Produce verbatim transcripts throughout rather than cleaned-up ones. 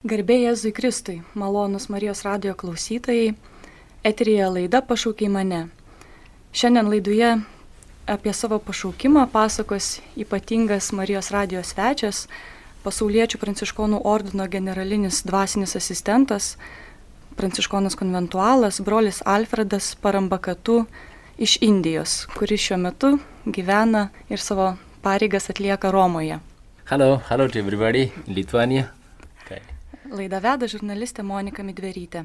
Garbė Jėzui Kristui, malonus Marijos radijo klausytojai, eteryje laida Pašaukiai mane. Šiandien laidoje apie savo pašaukimą pasakos ypatingas Marijos radijo svečias, pasauliečių pranciškonų ordino generalinis dvasinis asistentas, pranciškonas konventualas, brolis Alfredas Parambakatu iš Indijos, kuris šiuo metu gyvena ir savo pareigas atlieka Romoje. Hello, hello to everybody in Lithuania. Okay. Laidą veda žurnalistė Monika Midverytė.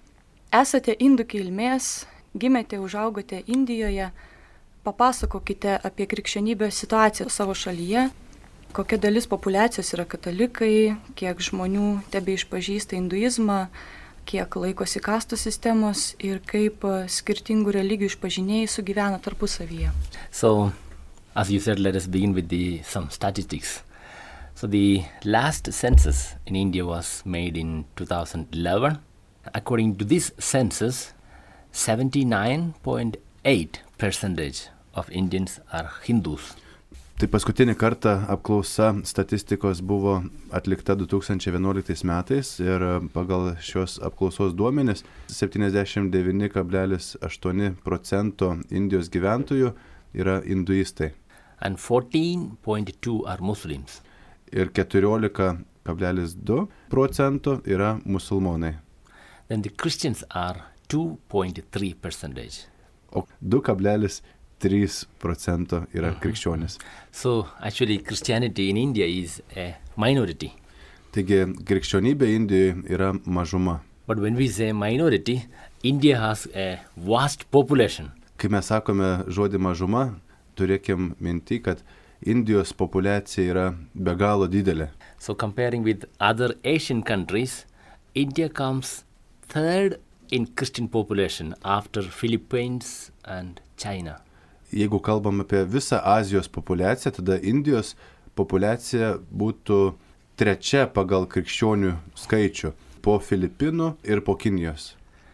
Esate indų kilmės, gimėte, užaugote Indijoje. Papasakokite apie krikščionybės situaciją savo šalyje, kokia dalis populiacijos yra katalikai, kiek žmonių tebe išpažįsta hinduizmą, kiek laikosi kastų sistemos ir kaip skirtingų religijų išpažinėjai sugyvena tarpusavyje. So, as you said, let us begin with the, some statistics. So the last census in India was made in two thousand eleven. According to this census, seventy-nine point eight percent of Indians are Hindus. Tai paskutinį kartą apklausa statistikos buvo atlikta du tūkstančiai vienuoliktais metais ir pagal šios apklausos duomenis septyniasdešimt devyni kablelis aštuoni procento Indijos gyventojų yra hinduistai. And fourteen point two are Muslims. Ir keturiolika kablelis du procento yra musulmonai. Then the Christians are two point three percent. O du kablelis trys procento yra mm-hmm. krikščionys. So actually Christianity in India is a minority. Taigi krikščionybė Indijoje yra mažuma. But when we say minority, India has a vast population. Kai mes sakome žodį mažuma, turėkim minty, kad Indijos populiacija yra be galo didelė. So comparing with other Asian countries, India comes third in Christian population after Philippines and China. Jeigu kalbam apie visą Azijos populiaciją, tada Indijos populiacija būtų trečia pagal krikščionių skaičių po Filipinų ir po Kinijos.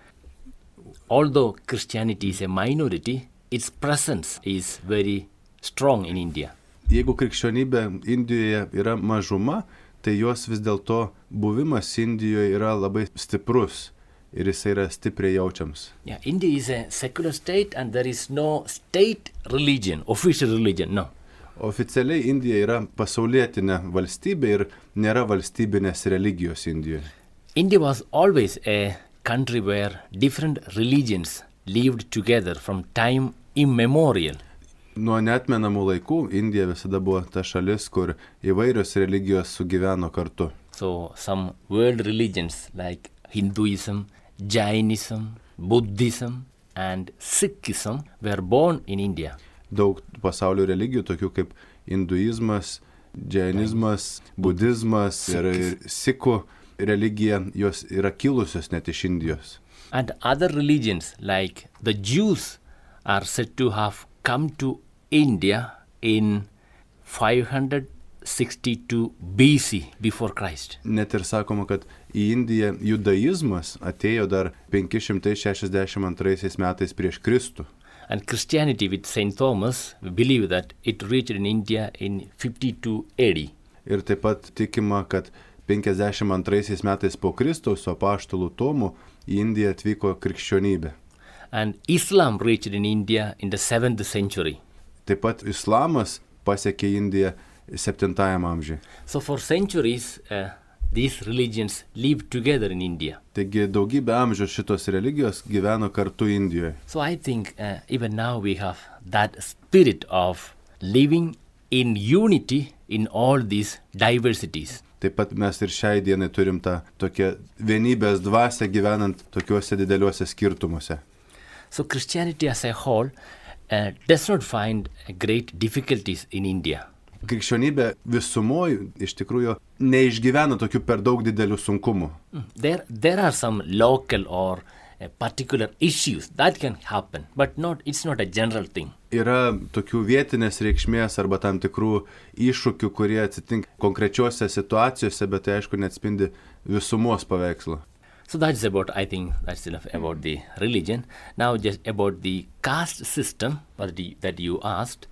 Although Christianity is a minority, its presence is very strong in India. Jeigu krikščionybė Indijoje yra mažuma, tai jos vis dėlto buvimas Indijoje yra labai stiprus ir jis yra stipriai jaučiams. Yeah, India is a secular state and there is no state religion, official religion, no. Oficialiai Indija yra pasaulietinė valstybė ir nėra valstybinės religijos Indijoje. India was always a country where different religions lived together from time immemorial. Nuo neatmenamų laikų Indija visada buvo ta šalis, kur įvairios religijos sugyveno kartu. So some world religions like Hinduism, Jainism, Buddhism and Sikhism were born in India. Daug pasaulio religijų, tokių kaip hinduizmas, džainizmas, budizmas ir sikų religija, jos yra kilusios net iš Indijos. And other religions like the Jews are said to have come to India in five hundred sixty-two B C before Christ. Net ir sakoma, kad į Indiją judaizmas atėjo dar penki šimtai šešiasdešimt antraisiais metais prieš Kristų. And Christianity with Saint Thomas, we believe that it reached in India in fifty-two A D. Ir taip pat tikima, kad penkiasdešimt antraisiais metais po Kristaus su apaštalu Tomu į Indiją atvyko krikščionybė. And Islam reached in India in the seventh century. Taip pat islamas pasiekė Indiją septintajam amžiui. So for centuries, uh, these religions lived together in India. Taigi daugybę amžių šitos religijos gyveno kartu Indijoje. So I think uh, even now we have that spirit of living in unity in all these diversities. Taip pat mes ir šiai dienai turim tą tokią vienybės dvasią gyvenant tokiuose dideliuose skirtumuose. So Christianity as a whole uh, does not find great difficulties in India. Krikščionybė visumoj iš tikrųjų neišgyvena tokių per daug didelių sunkumų. There, there are some local or uh, particular issues that can happen, but not, it's not a general thing. Yra tokių vietinės reikšmės arba tam tikrų iššūkių, kurie atsitinka konkrečiose situacijose, bet tai aišku neatspindi visumos paveikslą. So that's about, I think, that's enough about the religion. Now just about the caste system or the, that you asked.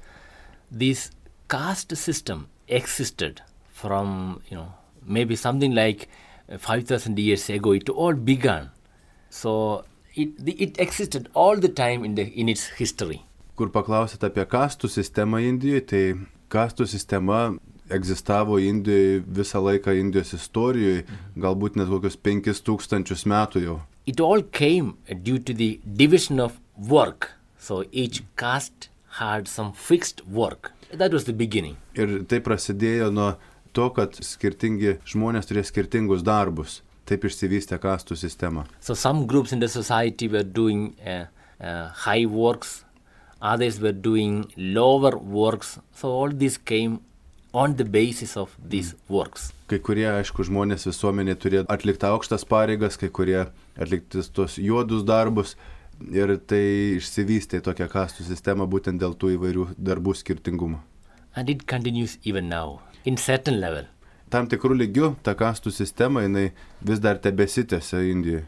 This caste system existed from, you know, maybe something like five thousand years ago, it all began. So it, it existed all the time in, the, in its history. Kur paklausėt apie kastų sistemą Indijoje, tai kastų sistema egzistavo Indijoje visą laiką Indijos istorijoje, galbūt net kokius penkis tūkstančius metų jau. It all came due to the division of work. So each caste had some fixed work. That was the beginning. Ir tai prasidėjo nuo to, kad skirtingi žmonės turėjo skirtingus darbus. Taip išsivystė kastų sistema. So some groups in the society were doing uh, uh, high works, others were doing lower works. So all this came on the basis of these works. Kai kurie, aišku, žmonės visuomenė turėjo atlikti aukštas pareigas, kai kurie atlikti tos juodus darbus. Ir tai išsivystė tokią kastų sistemą būtent dėl tų įvairių darbų skirtingumo. And it continues even now, in certain level. Tam tikrų lygių ta kastų sistema jinai vis dar tebesitęsia Indijoje.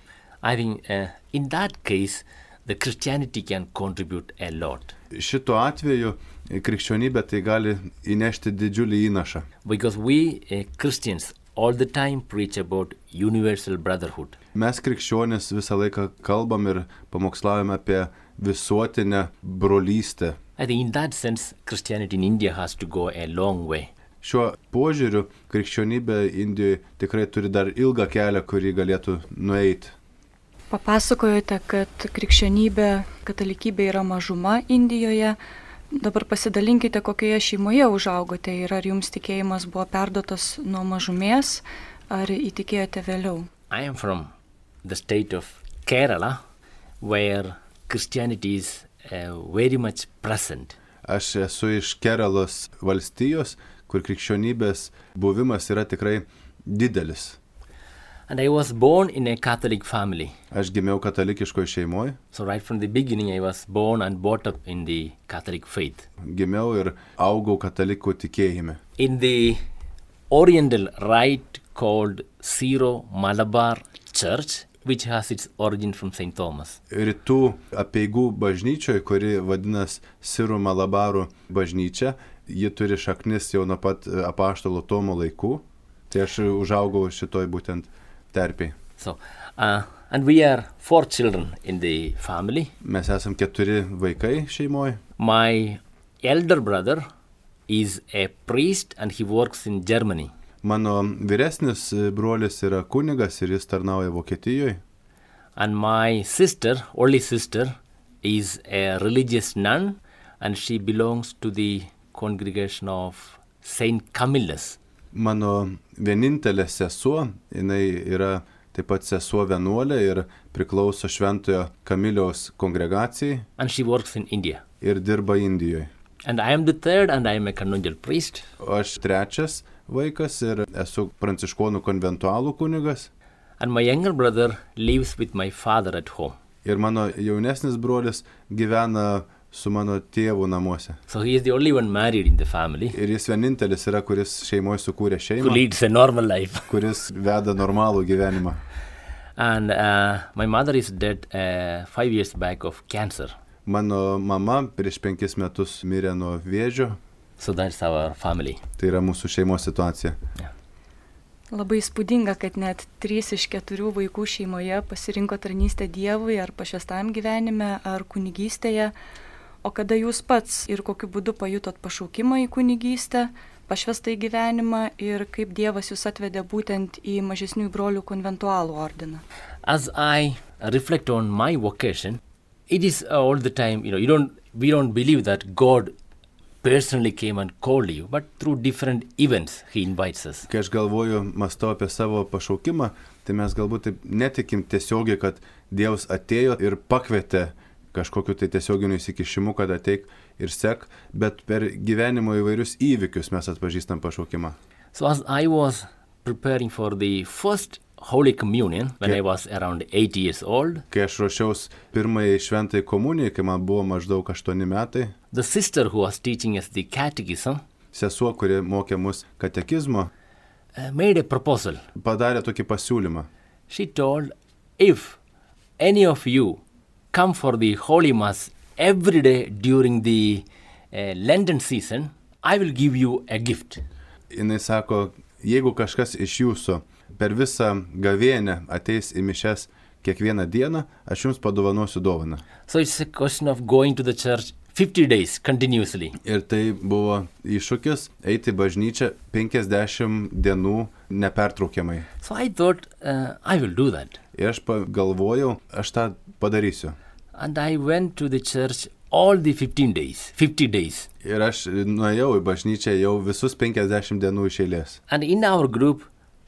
I think uh, in that case, the Christianity can contribute a lot. Šituo atveju krikščionybė tai gali įnešti didžiulį įnašą. Because we uh, Christians all the time preach about universal brotherhood. Mes krikščionys visą laiką kalbam ir pamokslaujam apie visuotinę brolystę. I think in that sense, Christianity in India has to go a long way. Šiuo požiūriu krikščionybė Indijoje tikrai turi dar ilgą kelią, kurį galėtų nueiti. Papasakojote, kad krikščionybė, katalikybė yra mažuma Indijoje. Dabar pasidalinkite, kokioje šeimoje užaugote ir ar jums tikėjimas buvo perduotas nuo mažumės, ar įtikėjote vėliau. I am from the state of Kerala, where Christianity is uh, very much present. Aš esu iš Keralos valstijos, kur krikščionybės buvimas yra tikrai didelis. And I was born in a Catholic family. Aš gimiau katalikiškoje šeimoje. So right from the beginning I was born and brought up in the Catholic faith. Gimiau ir augau katalikų tikėjime. In the Oriental rite called Syro-Malabar Church, which has its origin from Saint Thomas. Rytų apeigų bažnyčioje, kuri vadinas Syro-Malabarų bažnyčia, ji turi šaknis jau nuo pat apaštalo Tomo laikų. Tai aš užaugau šitoj būtent terpėj. So, uh, and we are four children in the family. Mes esam keturi vaikai šeimoje. My elder brother is a priest and he works in Germany. Mano vyresnis brolis yra kunigas ir jis tarnauja Vokietijoje. And my sister, only sister, is a religious nun and she belongs to the congregation of Saint Camillus. Mano vienintelė sesuo, jinai yra taip pat sesuo vienuolė ir priklauso Šventojo Kamiliaus kongregacijai. And she works in India. Ir dirba Indijoje. And I am the third and I am a canonical priest. Aš trečias vaikas ir esu pranciškonų konventualų kunigas. And my younger brother lives with my father at home. Ir mano jaunesnis brolis gyvena su mano tėvu namuose. So he is the only one married in the family. Ir jis vienintelis yra, kuris šeimoje sukūrė šeimą. Who leads a normal life. Kuris veda normalų gyvenimą. And uh, my mother is dead uh, five years back of cancer. Mano mama prieš penkis metus mirė nuo vėžio. So that's our family. Tai yra mūsų šeimos situacija. Yeah. Labai įspūdinga, kad net trys iš keturių vaikų šeimoje pasirinko tarnystę Dievui ar pašvęstam gyvenime, ar kunigystėje. O kada jūs pats ir kokiu būdu pajutot pašaukimą į kunigystę, pašvęstą į gyvenimą ir kaip Dievas jūs atvedė būtent į mažesnių brolių konventualų ordiną? As I reflect on my vocation, it is all the time, you know, you don't, we don't believe that God personally came and called you, but through different events he invites us. Kai aš galvoju, mąstau apie savo pašaukimą, tai mes galbūt taip netikim tiesiogiai, kad Dievas atėjo ir pakvietė kažkokiu tai tiesioginiu įsikišimu, kad ateik ir sek, bet per gyvenimo įvairius įvykius mes atpažįstam pašaukimą. So as I was preparing for the first Holy Communion, when Okay. I was around eight years old, Kai aš ruošiaus pirmai šventai komunijai, kai man buvo maždaug aštuoni metai, the sister who was teaching us the catechism sesuo, kuri mokė mus katekizmo, uh, made a proposal. padarė tokį pasiūlymą. She told, if any of you come for the Holy Mass every day during the uh, Lenten season, I will give you a gift. Jinai sako, jeigu kažkas iš jūsų per visą gavėnią ateis į mišias kiekvieną dieną, aš jums padovanosiu dovaną. So it's a question of going to the church fifty days continuously. Ir tai buvo iššūkis eiti į bažnyčią penkiasdešimt dienų nepertraukiamai. So I thought, uh, I will do that. Ir aš pagalvojau, aš tą padarysiu. And I went to the church all the fifteen days, fifty days. Ir aš nuėjau į bažnyčią jau visus penkiasdešimt dienų iš eilės. And in our group,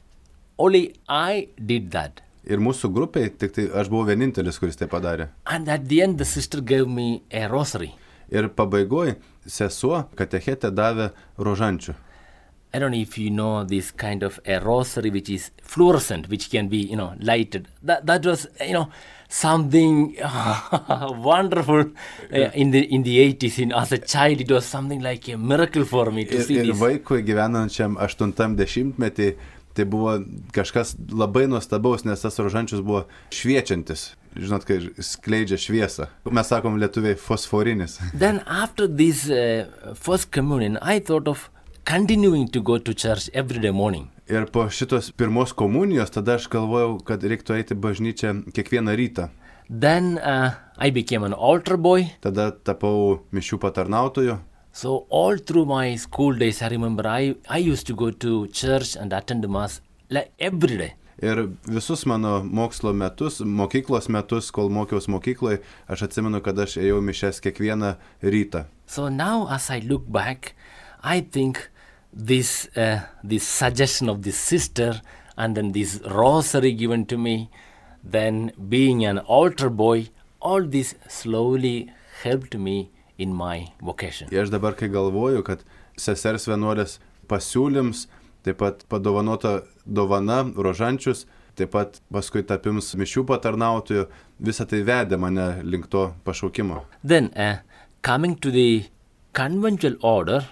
only I did that. Ir mūsų grupiai, tik tai aš buvau vienintelis, kuris tai padarė. And at the end, the sister gave me a rosary. Ir pabaigoj sesuo katechetė davė rožančių. I don't know if you know this kind of a rosary which is fluorescent, which can be, you know, lighted. That that was, you know, something wonderful uh, in the in the eighties. In, as a child, it was something like a miracle for me to Ir, see ir this. vaikui gyvenančiam aštuntam dešimtmetį, tai buvo kažkas labai nuostabaus, nes tas rožančius buvo šviečiantis. Žinot, kai skleidžia šviesą. Mes sakom lietuviai fosforinis. Then after this uh, first communion, I thought of continuing to go to church every day morning. Ir po šitos pirmos komunijos, tada aš galvojau, kad reiktų eiti bažnyčią kiekvieną rytą. Then uh, I became an altar boy. Tada tapau mišių patarnautoju. So all through my school days, I remember I, I used to go to church and attend the mass like every day. Ir visus mano mokslo metus, mokyklos metus, kol mokiaus mokykloje, aš atsimenu, kad aš ėjau mišias kiekvieną rytą. So now as I look back, I think this uh, this suggestion of this sister and then this rosary given to me, then being an altar boy, all this slowly helped me in my vocation. Ir aš dabar, kai galvoju, kad sesers vienuolės pasiūlyms, taip pat padovanota dovana, rožančius, taip pat paskui tapims mišių patarnautojų, visą tai vedė mane link to pašaukimo. Then, uh, coming to the conventual order,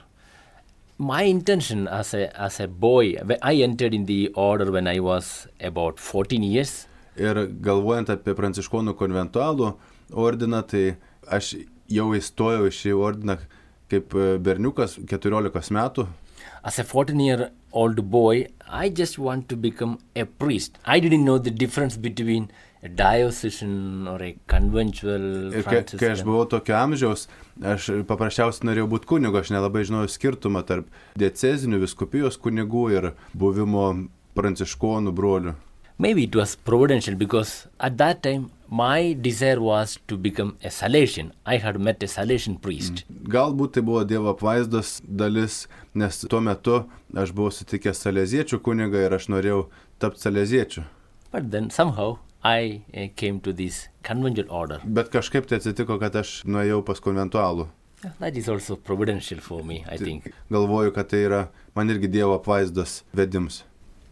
my intention as a as a boy, I entered in the order when I was about fourteen years. Ir galvojant apie pranciškonų konventualų ordiną, tai aš jau įstojau į šį ordiną kaip berniukas keturiolikos metų. As a fourteen-year-old boy, I just want to become a priest. I didn't know the difference between a diocesan or a conventual Ir kai, Franciscan. kai aš buvau tokio amžiaus, aš paprasčiausiai norėjau būti kunigu, aš nelabai žinojau skirtumą tarp diecezinių viskupijos kunigų ir buvimo pranciškonų brolių. Maybe it was providential because at that time my desire was to become a Salesian. I had met a Salesian priest. Galbūt tai buvo Dievo apvaizdos dalis, nes tuo metu aš buvau sutikęs saleziečių kunigą ir aš norėjau tapti saleziečiu. But then somehow I uh, came to this conventual order. Bet kažkaip tai atsitiko, kad aš nuėjau pas konventualų. That is also providential for me, I think. Galvoju, kad tai yra man irgi Dievo apvaizdos vedims.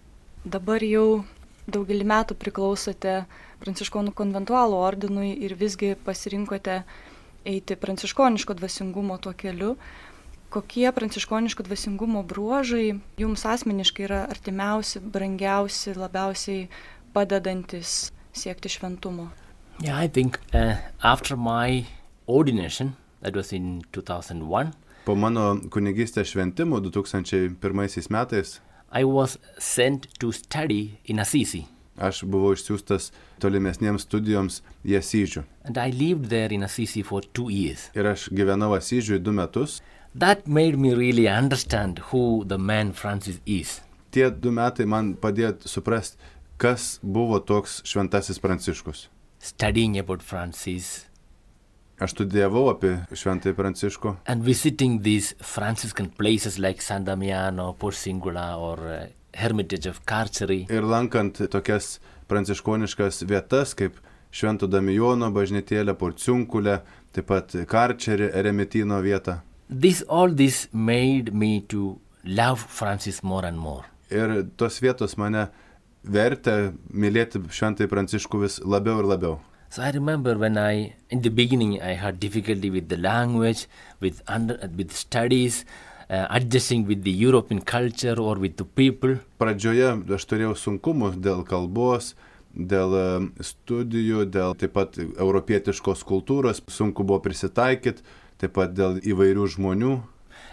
Dabar jau daugelį metų priklausote pranciškonų konventualų ordinui ir visgi pasirinkote eiti pranciškoniško dvasingumo tuo keliu. Kokie pranciškoniško dvasingumo bruožai jums asmeniškai yra artimiausi, brangiausi, labiausiai padedantis siekti šventumo? Yeah, I think uh, after my ordination, that was in two thousand one, Po mano kunigystės šventimų du tūkstančiai pirmaisiais metais I was sent to study in Assisi. aš buvau išsiųstas tolimesniems studijoms į Asyžių. And I lived there in Assisi for two years. Ir aš gyvenau Asyžiui du metus. That made me really understand who the man Francis is. Tie du metai man padėjo suprasti, kas buvo toks šventasis Pranciškus. Studying about Francis Aš studijavau apie šventąjį Pranciškų and visiting these Franciscan places like San Damiano, Porciungula or uh, Hermitage of Carceri. ir lankant tokias pranciškoniškas vietas kaip Švento Damijono bažnytėlė, Porciunkulė, taip pat Karčerį, Eremitino vietą. This all this made me to love Francis more and more. Ir tos vietos mane vertė mylėti šventąjį Pranciškų vis labiau ir labiau. So I remember when I, in the beginning, I had difficulty with the language, with under, with studies, uh, adjusting with the European culture or with the people. Pradžioje aš turėjau sunkumų dėl kalbos, dėl e, studijų, dėl taip pat europietiškos kultūros, sunku buvo prisitaikyti, taip pat dėl įvairių žmonių.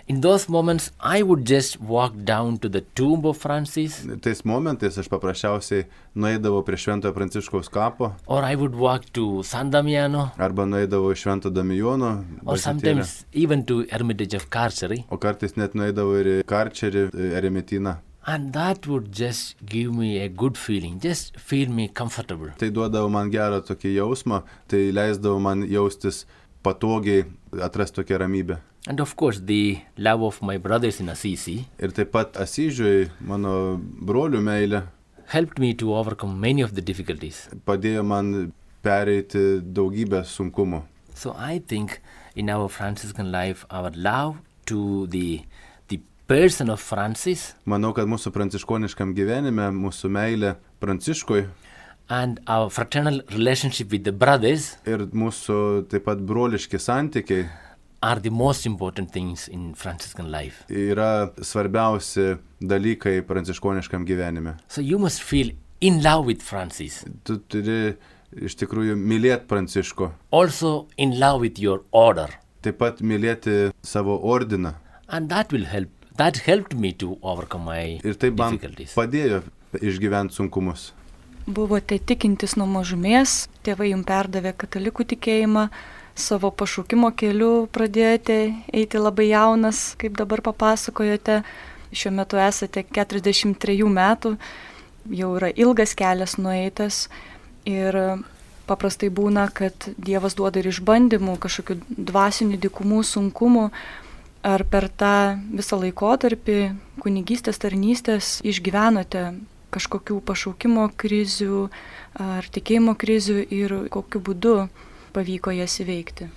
In those moments, I would just walk down to the tomb of Francis. Tais momentais aš paprasčiausiai nueidavau prie Šventojo Pranciškaus kapo. Or I would walk to San Damiano. Arba nueidavau į Švento Damijono bažnytėlę. Or sometimes even to Hermitage of Carceri. O kartais net nueidavau ir į Karčerį, Eremityną. And that would just give me a good feeling, just feel me comfortable. Tai duodavo man gerą tokį jausmą, tai leisdavo man jaustis patogiai, atrasti tokią ramybę. And of course, the love of my brothers in Assisi ir taip pat Asyžiui, mano brolių meilė, helped me to overcome many of the difficulties. Padėjo man pereiti daugybę sunkumų. So I think in our Franciscan life, our love to the the person of Francis, manau, kad mūsų pranciškoniškam gyvenime, mūsų meilė Pranciškui, and our fraternal relationship with the brothers, ir mūsų taip pat broliški santykiai, are the most important things in Franciscan life. Yra svarbiausi dalykai pranciškoniškam gyvenime. So you must feel in love with Francis. Tu turi iš tikrųjų mylėti Pranciškų. Also in love with your order. Taip pat mylėti savo ordiną. And that will help. That helped me to overcome my ir tai man difficulties. Padėjo išgyventi sunkumus. Buvote tikintis nuo mažumės, tėvai jums perdavė katalikų tikėjimą. Savo pašaukimo keliu pradėjote eiti labai jaunas, kaip dabar papasakojote. Šiuo metu esate keturiasdešimt trejų metų, jau yra ilgas kelias nueitas ir paprastai būna, kad Dievas duoda ir išbandymų, kažkokių dvasinių dykumų, sunkumų. Ar per tą visą laikotarpį kunigystės tarnystės išgyvenote kažkokių pašaukimo krizių ar tikėjimo krizių ir kokiu būdu pavyko jas įveikti?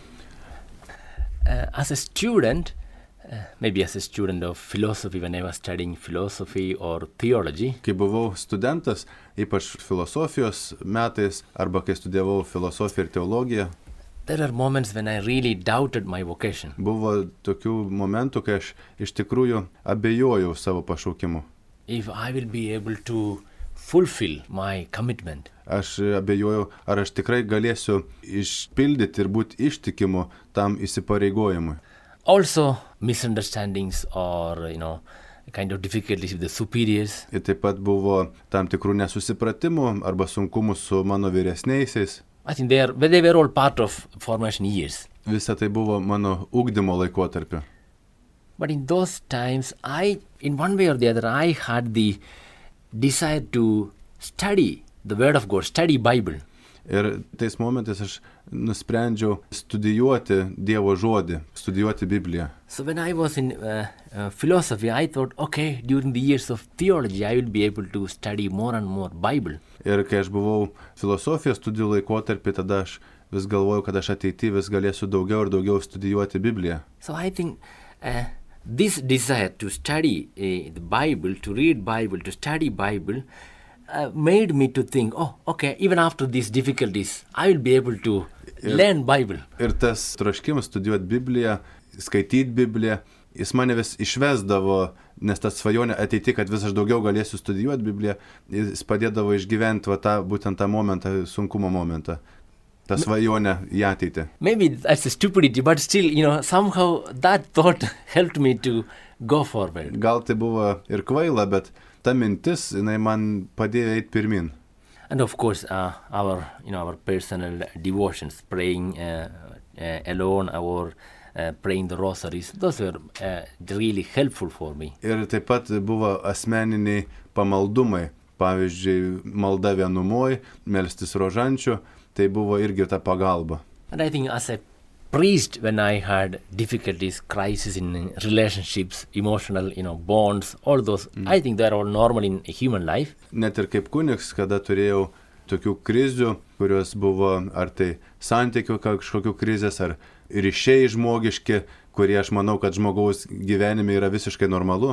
Uh, as a student, uh, maybe as a student of philosophy, when I was studying philosophy or theology, kai buvau studentas, ypač filosofijos metais, arba kai studijavau filosofiją ir teologiją, there are moments when I really doubted my vocation. Buvo tokių momentų, kai aš iš tikrųjų abejojau savo pašaukimu. If I will be able to fulfill my commitment. Aš abejojau, ar aš tikrai galėsiu išpildyti ir būti ištikimu tam įsipareigojimui. Also misunderstandings or, you know, kind of difficulties with the superiors. Ir taip pat buvo tam tikrų nesusipratimų arba sunkumų su mano vyresniaisiais. I think they are, they were all part of formation years. Visa tai buvo mano ugdymo laikotarpiu. But in those times, I, in one way or the other, I had the desire to study the Word of God, study Bible. Ir tais momentais aš nusprendžiau studijuoti Dievo žodį, studijuoti Bibliją. So when I was in uh, uh, philosophy, I thought, okay, during the years of theology, I will be able to study more and more Bible. Ir kai aš buvau filosofijos studijų laikotarpį, tada aš vis galvojau, kad aš ateityje vis galėsiu daugiau ir daugiau studijuoti Bibliją. So I think uh, this desire to study uh, the Bible, to read Bible, to study Bible, uh, made me to think, oh, okay, even after these difficulties, I will be able to ir, learn Bible. Ir tas troškimas studijuoti Bibliją, skaityti Bibliją, jis mane vis išvesdavo, nes tas svajonė ateity, kad vis aš daugiau galėsiu studijuoti Bibliją, jis padėdavo išgyventi va tą, būtent tą momentą, sunkumo momentą. Ta svajonė į ateitį. Maybe that's a stupidity, but still, you know, somehow that thought helped me to go forward. Gal tai buvo ir kvaila, bet ta mintis, jinai man padėjo eiti pirmin. And of course, uh, our, you know, our personal devotions, praying uh, uh, alone, or uh, praying the rosaries, those were uh, really helpful for me. Ir taip pat buvo asmeniniai pamaldumai, pavyzdžiui, malda vienumoj, melstis rožančių, tai buvo irgi ta pagalba. And I think as a priest, when I had difficulties, crisis in relationships, emotional, you know, bonds, all those, mm. I think they're all normal in human life. Net ir kaip kunigs, kada turėjau tokių krizių, kurios buvo ar tai santykių kažkokių krizės, ar ryšiai žmogiški, kurie aš manau, kad žmogaus gyvenime yra visiškai normalu.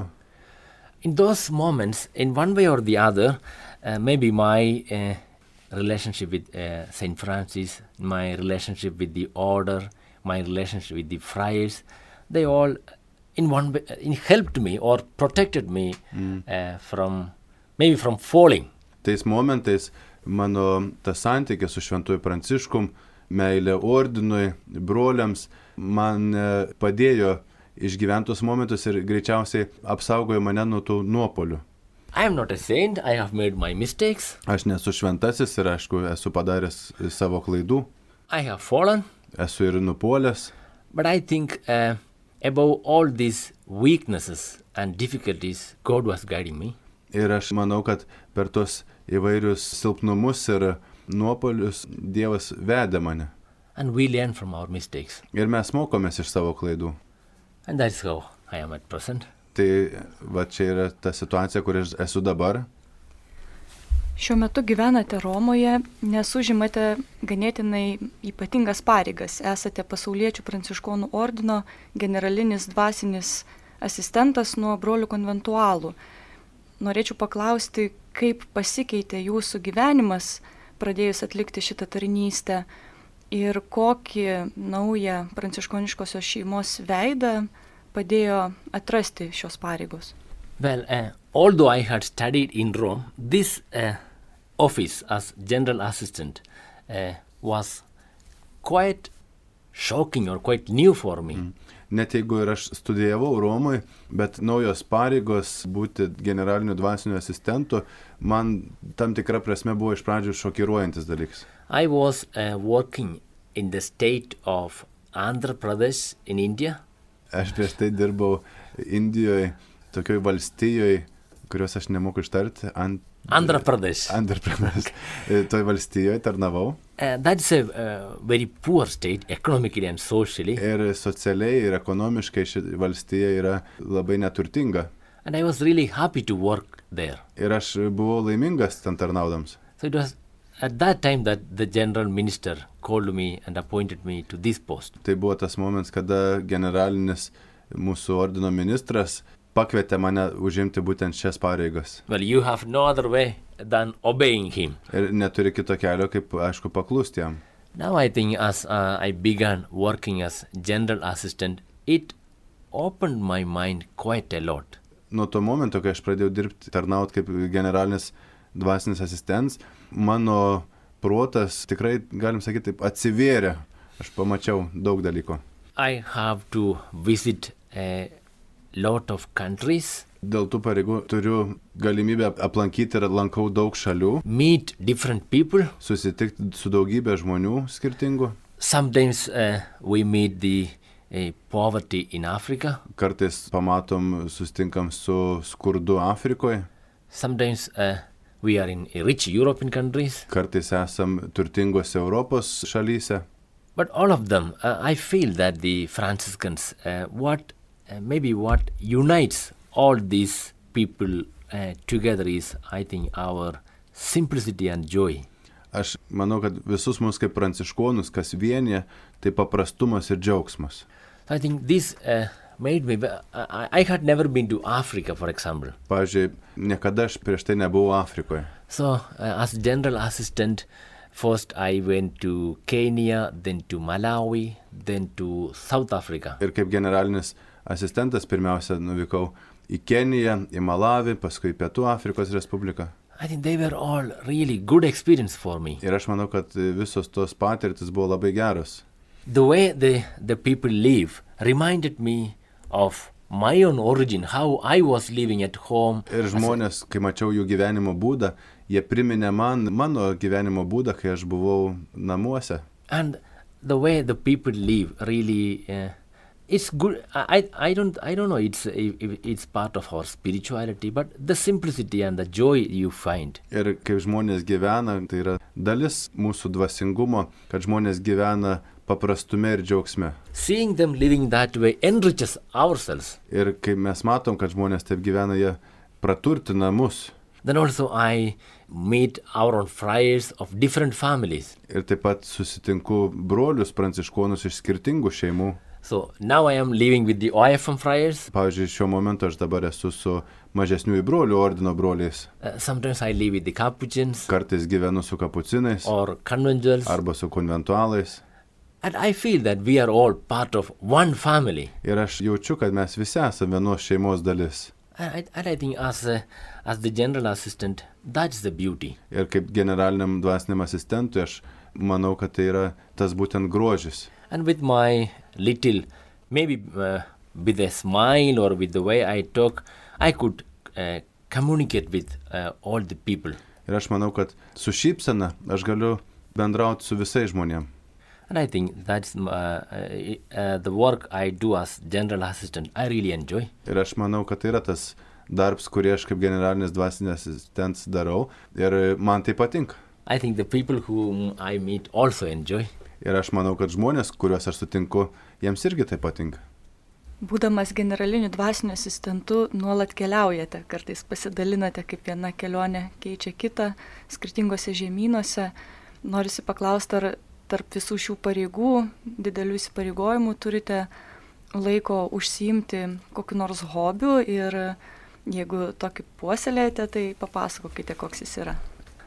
In those moments, in one way or the other, uh, maybe my uh, relationship with uh, Saint Francis, my relationship with the order, my relationship with the friars, they all in one way in helped me or protected me mm. uh, from maybe from falling. Tais momentais mano tas santykis su Šventuoju Pranciškum, meilė ordinui, broliams, man padėjo išgyventus momentus ir greičiausiai apsaugojo mane nuo tų nuopolių. I am not a saint, I have made my mistakes. Aš nesu šventasis ir, aišku, esu padaręs savo klaidų. I have fallen. Esu ir nupuolęs. But I think uh, above all these weaknesses and difficulties, God was guiding me. Ir aš manau, kad per tos įvairius silpnumus ir nuopolius Dievas vedė mane. And we learn from our mistakes. Ir mes mokomės iš savo klaidų. And that's how I am at present. Tai va čia yra ta situacija, kur aš esu dabar. Šiuo metu gyvenate Romoje, nes užimate ganėtinai ypatingas pareigas. Esate Pasauliečių pranciškonų ordino generalinis dvasinis asistentas nuo brolių konventualų. Norėčiau paklausti, kaip pasikeitė jūsų gyvenimas, pradėjus atlikti šitą tarnystę, ir kokį naują pranciškoniškosios šeimos veidą padėjo atrasti šios pareigos. Well, uh, although I had studied in Rome, this uh, office as general assistant uh, was quite shocking or quite new for me. Mm. Net jeigu ir aš studijavau Romoje, bet naujos pareigos būti generaliniu dvasiniu asistentu, man tam tikra prasme buvo iš pradžių šokiruojantis dalykas. I was uh, working in the state of Andhra Pradesh in India. Aš prieš tai dirbau Indijoje, tokioj valstijoje, kurios aš nemoku ištarti. Ant... Andhra Pradesh. Andhra Pradesh. Toj valstijoje tarnavau. Uh, that's a uh, very poor state, economically and socially. Ir socialiai ir ekonomiškai ši valstija yra labai neturtinga. And I was really happy to work there. Ir aš buvau laimingas ten tarnaudams. So it was at that time that the general minister called me and appointed me to this post. Tai buvo tas momentas, kada generalinis mūsų ordino ministras pakvietė mane užimti būtent šias pareigas. Well, you have no other way than obeying him. Ir neturi kito kelio, kaip, aišku, paklusti jam. Now I think as uh, I began working as general assistant, it opened my mind quite a lot. Nuo to momento, kai aš pradėjau dirbti, tarnauti kaip generalinis dvasinis asistentas, mano protas tikrai, galim sakyti, taip, atsivėrė. Aš pamačiau daug dalykų. I have to visit a lot of countries. Dėl tų pareigų turiu galimybę aplankyti ir lankau daug šalių. Meet different people. Susitikti su daugybė žmonių skirtingų. Sometimes uh, we meet the uh, poverty in Africa. Kartais pamatom, susitinkam su skurdu Afrikoje. Sometimes uh, we are in rich European countries. Kartais esam turtingose Europos šalyse. But all of them, uh, I feel that the Franciscans, uh, what uh, maybe what unites all these people uh, together is, I think, our simplicity and joy. Aš manau, kad visus mus kaip pranciškonus, kas vienyje, tai paprastumas ir džiaugsmas. I think this uh, made me, I, I had never been to Africa, for example. Pavyzdžiui, niekada aš prieš tai nebuvau Afrikoje. So, uh, as general assistant, first I went to Kenya, then to Malawi, then to South Africa. Ir kaip generalinis asistentas pirmiausia nuvykau į Keniją, į Malavį, paskui Pietų Afrikos Respubliką. I think they were all really good experience for me. Ir aš manau, kad visos tos patirtis buvo labai geros. The way the, the people live reminded me of my own origin, how I was living at home. Ir žmonės, kai mačiau jų gyvenimo būdą, jie priminė man mano gyvenimo būdą, kai aš buvau namuose. And the way the people live really, uh, it's good. I, I don't, I don't know. It's, it's part of our spirituality, but the simplicity and the joy you find. Ir kaip žmonės gyvena, tai yra dalis mūsų dvasingumo, kad žmonės gyvena paprastume ir džiaugsme. Seeing them living that way enriches ourselves. Ir kai mes matom, kad žmonės taip gyvena, jie praturtina mus. Then also I meet our own friars of different families. Ir taip pat susitinku brolius pranciškonus iš skirtingų šeimų. So now I am living with the O I F M friars. Pavyzdžiui, šiuo momentu aš dabar esu su mažesniųjų brolių ordino broliais. Uh, sometimes I live with the Capuchins. Kartais gyvenu su kapucinais. Or conventuals. Arba su konventualais. And I feel that we are all part of one family. Ir aš jaučiu, kad mes visi esame vienos šeimos dalis. And I, and I think as, a, as the general assistant, that's the beauty. Ir kaip generaliniam dvasiniam asistentui, aš manau, kad tai yra tas būtent grožis. And with my little, maybe uh, with a smile or with the way I talk, I could uh, communicate with uh, all the people. Ir aš manau, kad su šypsena aš galiu bendrauti su visais žmonėm. And I think that's uh, uh, the work I do as general assistant. I really enjoy. Ir aš manau, kad tai yra tas darbs, kurį aš kaip generalinis dvasinės asistentas darau ir man tai patinka. I think the people whom I meet also enjoy. Ir aš manau, kad žmonės, kuriuos aš sutinku, jiems irgi tai patinka. Būdamas generaliniu dvasiniu asistentu, nuolat keliaujate, kartais pasidalinate, kaip viena kelionė keičia kitą, skirtingose žemynuose. Norisi paklausti, ar tarp visų šių pareigų, didelių įsipareigojimų turite laiko užsiimti kokiu nors hobiu ir jeigu tokį puoselėjate, tai papasakokite, koks jis yra.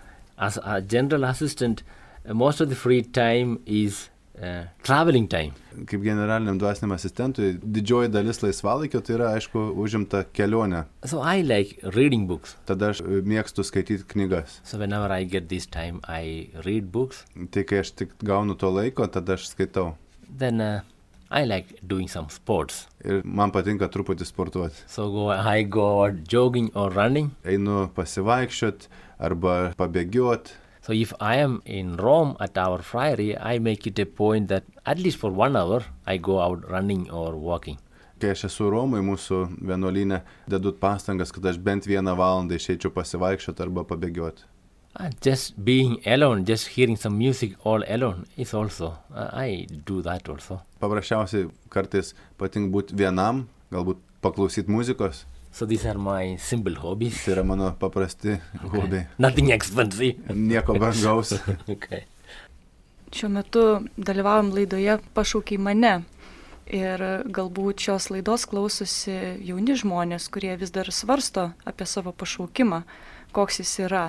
As a general assistant, most of the free time is uh, traveling time. Kaip generaliniam dvasiniam asistentui, didžioji dalis laisvalaikio tai yra, aišku, užimta kelionė. So I like reading books. Tada aš mėgstu skaityti knygas. So whenever I get this time, I read books. Tai kai aš tik gaunu to laiko, tada aš skaitau. Then uh, I like doing some sports. Ir man patinka truputį sportuoti. So go, I go jogging or running. Einu pasivaikščiot arba pabėgiot. So if I am in Rome at our friary, I make it a point that at least for one hour I go out running or walking. Kai aš esu Romai, mūsų vienuolyne, dedu pastangas, kad aš bent vieną valandą išeičiau pasivaikščiot arba pabėgiot. And just being alone, just hearing some music all alone is also, uh, I do that also. Paprasčiausiai kartais patinka būti vienam, galbūt paklausyti muzikos. So these are my simple hobbies. Tai yra mano paprasti hobiai. Nothing expensive. Nieko brangaus. Okay. Šiuo metu dalyvaujam laidoje Pašaukei mane. Ir galbūt šios laidos klausosi jauni žmonės, kurie vis dar svarsto apie savo pašaukimą, koks jis yra.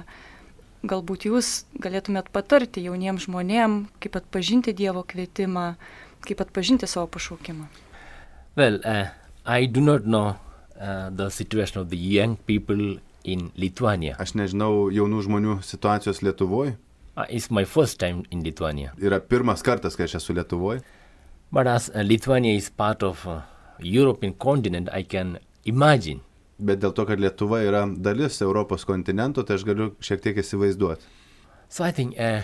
Galbūt jūs galėtumėt patarti jauniems žmonėm, kaip atpažinti Dievo kvietimą, kaip atpažinti savo pašaukimą. Well, uh, I do not know uh, the situation of the young people in Lithuania. Aš nežinau jaunų žmonių situacijos Lietuvoje. Uh, it's my first time in Lithuania. Yra pirmas kartas, kai aš esu Lietuvoje. But as uh, Lithuania is part of uh, European continent, I can imagine. Bet dėl to, kad Lietuva yra dalis Europos kontinento, tai aš galiu šiek tiek įsivaizduoti. So I think uh,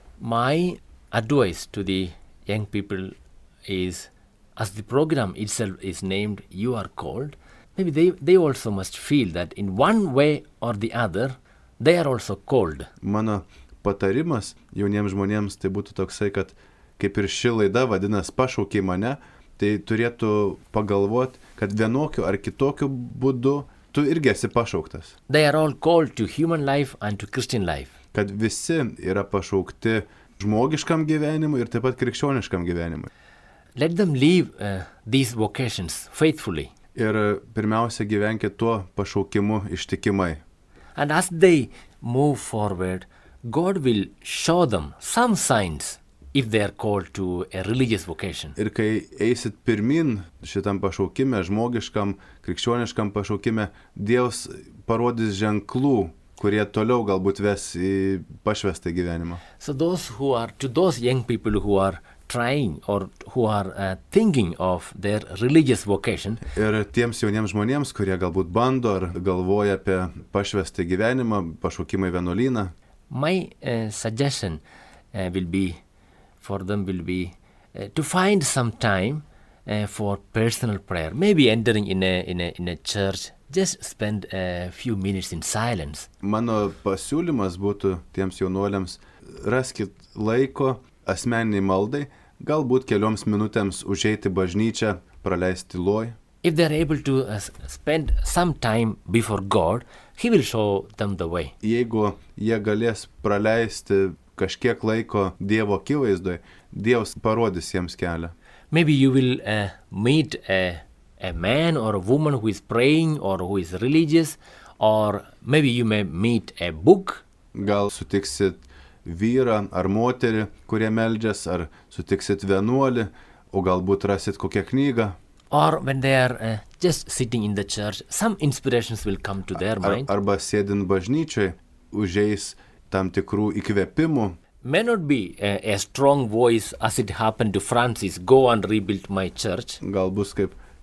my advice to the young people is, as the program itself is named You Are Called, maybe they, they also must feel that in one way or the other, they are also called. Mano patarimas jauniems žmonėms tai būtų toksai, kad kaip ir ši laida vadinas Pašaukei mane, tai turėtų pagalvoti, kad vienokiu ar kitokiu būdu tu irgi esi pašauktas. They are all called to human life and to Christian life. Kad visi yra pašaukti žmogiškam gyvenimui ir taip pat krikščioniškam gyvenimui. Let them live uh, these vocations faithfully. Ir pirmiausia gyvenkit tuo pašaukimu ištikimai. And as they move forward, God will show them some signs if they are called to a religious vocation. Ir kai eisit pirmin šitam pašaukime, žmogiškam, krikščioniškam pašaukime, Dievas parodys ženklų, kurie toliau galbūt ves į pašvestą gyvenimą. So those who are, to those young people who are trying or who are uh, thinking of their religious vocation. Ir tiems jauniems žmonėms, kurie galbūt bando ar galvoja apie pašvestą gyvenimą, pašaukimą į vienuolyną. My uh, suggestion uh, will be for them will be uh, to find some time uh, for personal prayer. Maybe entering in a in a in a church, just spend a few minutes in silence. Mano pasiūlymas būtų tiems jaunuoliams, raskit laiko asmeniniai maldai, galbūt kelioms minutėms užeiti bažnyčią, praleisti tyloj. If they are able to uh, spend some time before God, He will show them the way. Jeigu jie galės praleisti kažkiek laiko Dievo akivaizdoje, Dievas parodys jiems kelią. Maybe you will uh, meet a, a man or a woman who is praying or who is religious, or maybe you may meet a book. Gal sutiksit vyrą ar moterį, kurie meldžias, ar sutiksit vienuolį, o galbūt rasit kokią knygą. Or when they are uh, just sitting in the church, some inspirations will come to their mind. Ar, arba sėdint bažnyčiai, užeis tam tikrų įkvėpimų. May not be a, a strong voice as it happened to Francis, go and rebuild my church. Gal bus kaip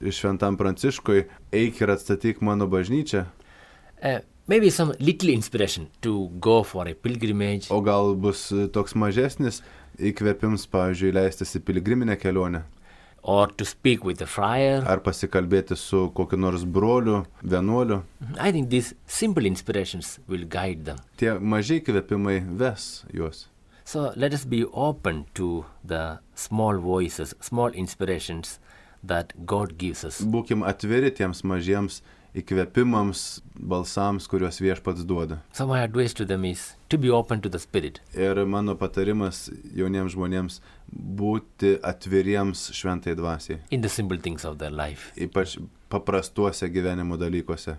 šventam Pranciškui, eik ir atstatyk mano bažnyčią. Uh, maybe some little inspiration to go for a pilgrimage. O gal bus toks mažesnis įkvėpims, pavyzdžiui, leistis į piligriminę kelionę. Or to speak with a friar. Ar pasikalbėti su kokiu nors broliu, vienuoliu. I think these simple inspirations will guide them. Tie maži įkvėpimai ves juos. So let us be open to the small voices, small inspirations that God gives us. Būkim atviri tiems mažiems įkvėpimams, balsams, kuriuos Viešpats duoda. So my advice to them is to be open to the Spirit. Ir mano patarimas jauniems žmonėms būti atviriems šventai dvasiai. In the simple things of their life. Ypač paprastuose gyvenimo dalykuose.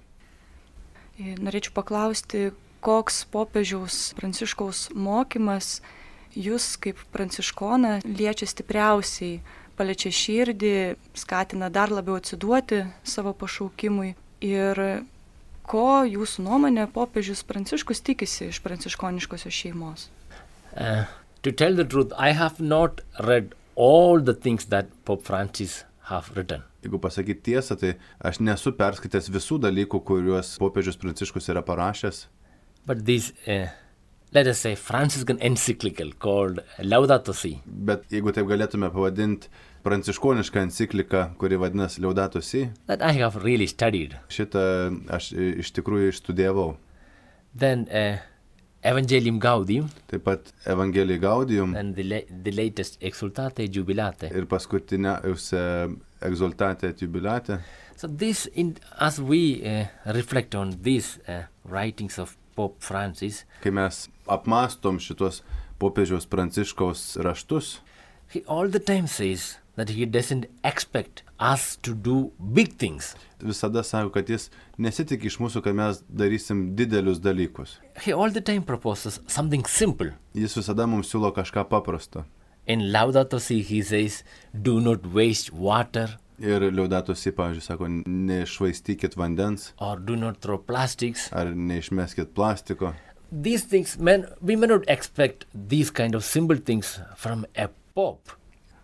Norėčiau paklausti, koks popiežiaus Pranciškaus mokymas jūs kaip pranciškoną liečia stipriausiai, paliečia širdį, skatina dar labiau atsiduoti savo pašaukimui. Ir ko jūsų nuomonė popiežius Pranciškus tikisi iš pranciškoniškosios šeimos? Uh, to tell the truth, I have not read all the things that Pope Francis have written. Jeigu pasakyti tiesą, tai aš nesu perskaitęs visų dalykų, kuriuos popiežius Pranciškus yra parašęs. But this, uh, let us say, Franciscan encyclical called Laudato Si. Bet jeigu taip galėtume pavadinti pranciškonišką encikliką, kuri vadinasi Laudato Si, that I have really studied. Šitą aš iš tikrųjų išstudijavau. Then uh, Evangelium Gaudium. Taip pat Evangelii Gaudium. And the, la- the latest Exsultate Jubilate. Ir paskutiniausia Exsultate Jubilate. So this, in, as we uh, reflect on these uh, writings of Pope Francis, kai mes apmastom šitos popiežiaus Pranciškaus raštus, he all the time says that he doesn't expect us to do big things. Visada sako, kad jis nesitik iš mūsų, kad mes darysim didelius dalykus. He all the time proposes something simple. Jis visada mums siūlo kažką paprasto. In Laudato Si he says, do not waste water. Ir Laudato Si, pavyzdžiui, sako, nešvaistykit vandens. Or do not throw plastics. Ar neišmeskit plastiko. These things, man, we may not expect these kind of simple things from a pope.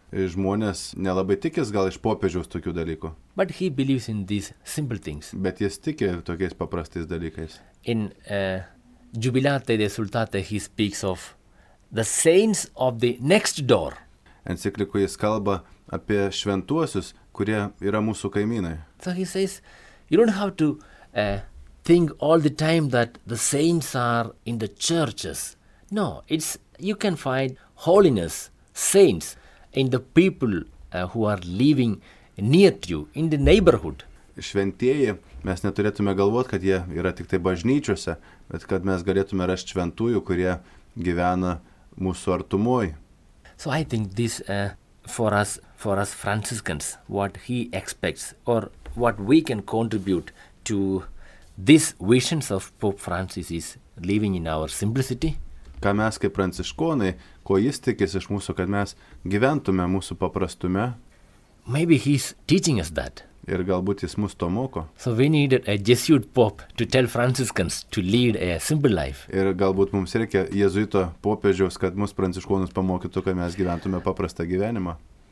Žmonės nelabai tikės gal iš popiežiaus tokių dalykų. But he believes in these simple things. Bet jis tiki tokiais paprastais dalykais. In uh, Jubilate de Exsultate he speaks of the saints of the next door. Enciklikoje jis kalba apie šventuosius, kurie yra mūsų kaimynai. So he says, you don't have to uh, think all the time that the saints are in the churches. No, it's you can find holiness, saints, in the people uh, who are living near to you, in the neighborhood. Šventieji, mes neturėtume galvoti, kad jie yra tik tai bažnyčiose, bet kad mes galėtume rasti šventųjų, kurie gyvena mūsų artumoj. So I think this uh, for us, for us Franciscans, what he expects or what we can contribute to these visions of Pope Francis is living in our simplicity. Ką mes kaip pranciškonai, ko jis tikės iš mūsų, kad mes gyventume mūsų paprastume. Maybe he's teaching us that. Ir galbūt jis mus to moko. So we needed a Jesuit Pope to tell Franciscans to lead a simple life. Ir galbūt mums reikia jėzuito popiežiaus, kad mus pranciškonus pamokytų, kad mes gyventume paprastą gyvenimą.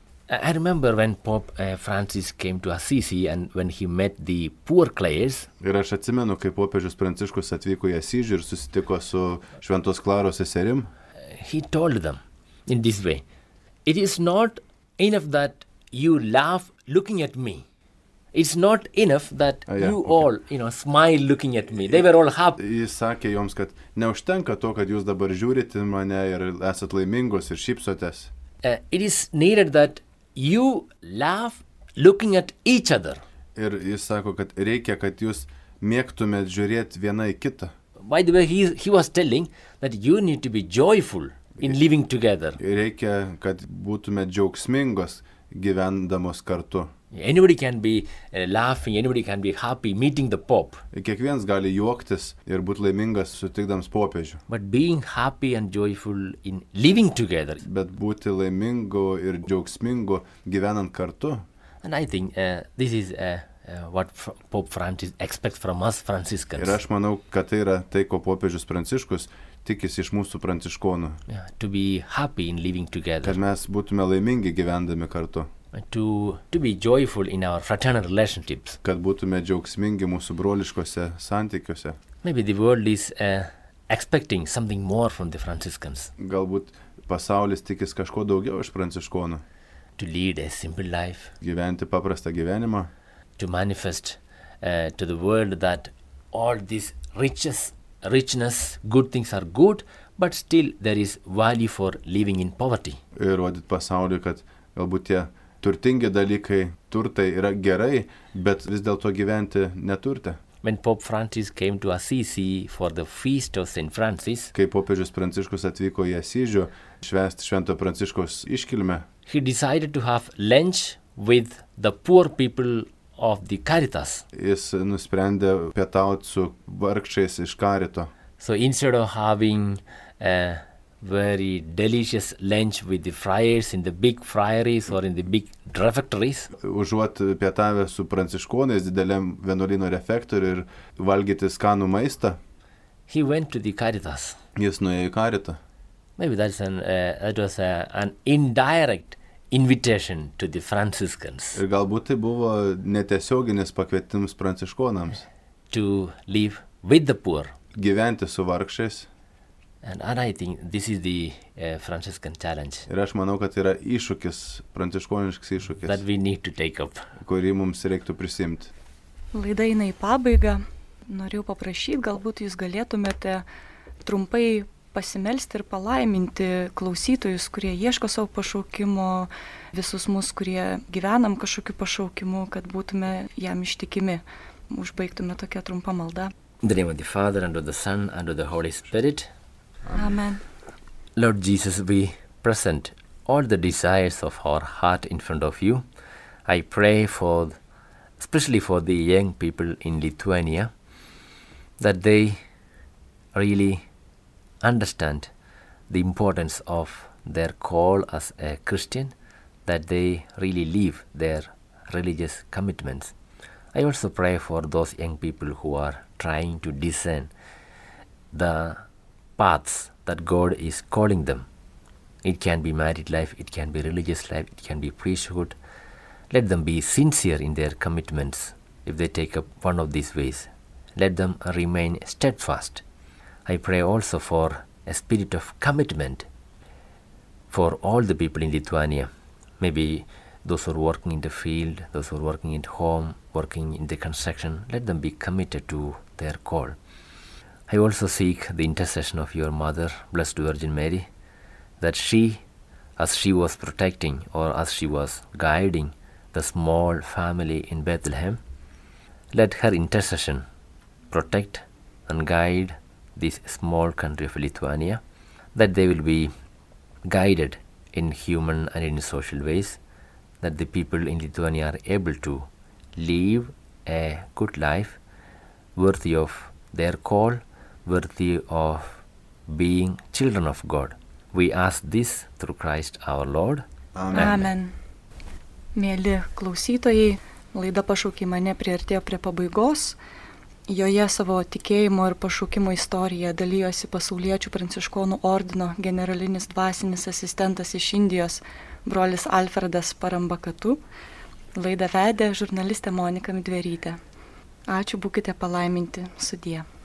I remember when Pope uh, Francis came to Assisi and when he met the poor clares. Ir aš atsimenu, kai popiežius Pranciškus atvyko į Asyžių ir susitiko su Šventos Klaros seserim. He told them in this way, it is not enough that you laugh looking at me. It's not enough that ah, yeah, you okay. all, you know, smile looking at me. They were all happy. Jis sakė joms, kad neužtenka to, kad jūs dabar žiūrite mane ir esat laimingos ir šypsotės. Uh, it is needed that you laugh looking at each other. Ir jis sako, kad reikia, kad jūs mėgtumėt žiūrėti vieną į kitą. By the way, he, he was telling that you need to be joyful in living together. Reikia, kad būtumėt džiaugsmingos gyvendamos kartu. Anybody can be uh, laughing, anybody can be happy meeting the Pope. Kiekvienas gali juoktis ir būti laimingas sutikdams popiežių. But being happy and joyful in living together. Bet būti laimingu ir džiaugsmingu gyvenant kartu. And I think uh, this is uh, uh, what F- Pope Francis expects from us Franciscans. Ir aš manau, kad tai yra tai, ko popiežius Pranciškus tikisi iš mūsų pranciškonų. Yeah, to be happy in living together. Kad mes būtume laimingi gyvendami kartu. to, to be joyful in our fraternal relationships. Kad būtume džiaugsmingi mūsų broliškose santykiuose. Maybe the world is uh, expecting something more from the Franciscans. Galbūt pasaulis tikis kažko daugiau iš pranciškonų. To lead a simple life. Gyventi paprastą gyvenimą. To manifest uh, to the world that all these riches, richness, good things are good, but still there is value for living in poverty. Ir rodyti pasauliui, kad galbūt tie turtingi dalykai, turtai yra gerai, bet vis dėlto gyventi neturte. When Pope Francis came to Assisi for the feast of Saint Francis, kai popiežius Pranciškus atvyko į Asyžių švęsti Švento Pranciškaus iškilmę, he decided to have lunch with the poor people of the Caritas. Jis nusprendė pietauti su vargšais iš Karito. So instead of having a very delicious lunch with the friars in the big friaries or in the big refectories, užuot pietavę su pranciškonais dideliam vienuolyno refektoriui ir valgyti skanų maistą, he went to the Caritas. Jis nuėjo į Karitą. Maybe that's an, uh, that was a, an indirect invitation to the Franciscans. Ir galbūt tai buvo netiesioginis pakvietimas pranciškonams. To live with the poor. Gyventi su vargšais. And, and I think this is the uh, Franciscan challenge. Ir aš manau, kad yra iššūkis, pranciškoniškas iššūkis. That we need to take up. Kurį mums reiktų prisimti. Laida eina į pabaigą. Noriu paprašyti, galbūt jūs galėtumėte trumpai pasimelsti ir palaiminti klausytojus, kurie ieško savo pašaukimo, visus mus, kurie gyvenam kažkokiu pašaukimu, kad būtume jam ištikimi. Užbaigtume tokią trumpą maldą. In the name of the Father, and of the Son, and of the Holy Spirit. Amen. Lord Jesus, we present all the desires of our heart in front of you. I pray for, especially for the young people in Lithuania, that they really understand the importance of their call as a Christian, that they really live their religious commitments. I also pray for those young people who are trying to discern the paths that God is calling them. It can be married life, it can be religious life, it can be priesthood. Let them be sincere in their commitments if they take up one of these ways. Let them remain steadfast. I pray also for a spirit of commitment for all the people in Lithuania. Maybe those who are working in the field, those who are working at home, working in the construction, let them be committed to their call. I also seek the intercession of your Mother, Blessed Virgin Mary, that she, as she was protecting or as she was guiding the small family in Bethlehem, let her intercession protect and guide this small country of Lithuania, that they will be guided in human and in social ways, that the people in Lithuania are able to live a good life worthy of their call, worthy of being children of God. We ask this through Christ our Lord. Amen. Amen. Mėly klausytojai, laida Pašaukė mane priartėjo prie pabaigos. Joje savo tikėjimo ir pašaukimo istoriją dalyjosi pasauliečių pranciškonų ordino generalinis dvasinis asistentas iš Indijos, brolis Alfredas Parambakatu. Laidą vedė žurnalistė Monika Midverytė. Ačiū, būkite palaiminti. Sudie.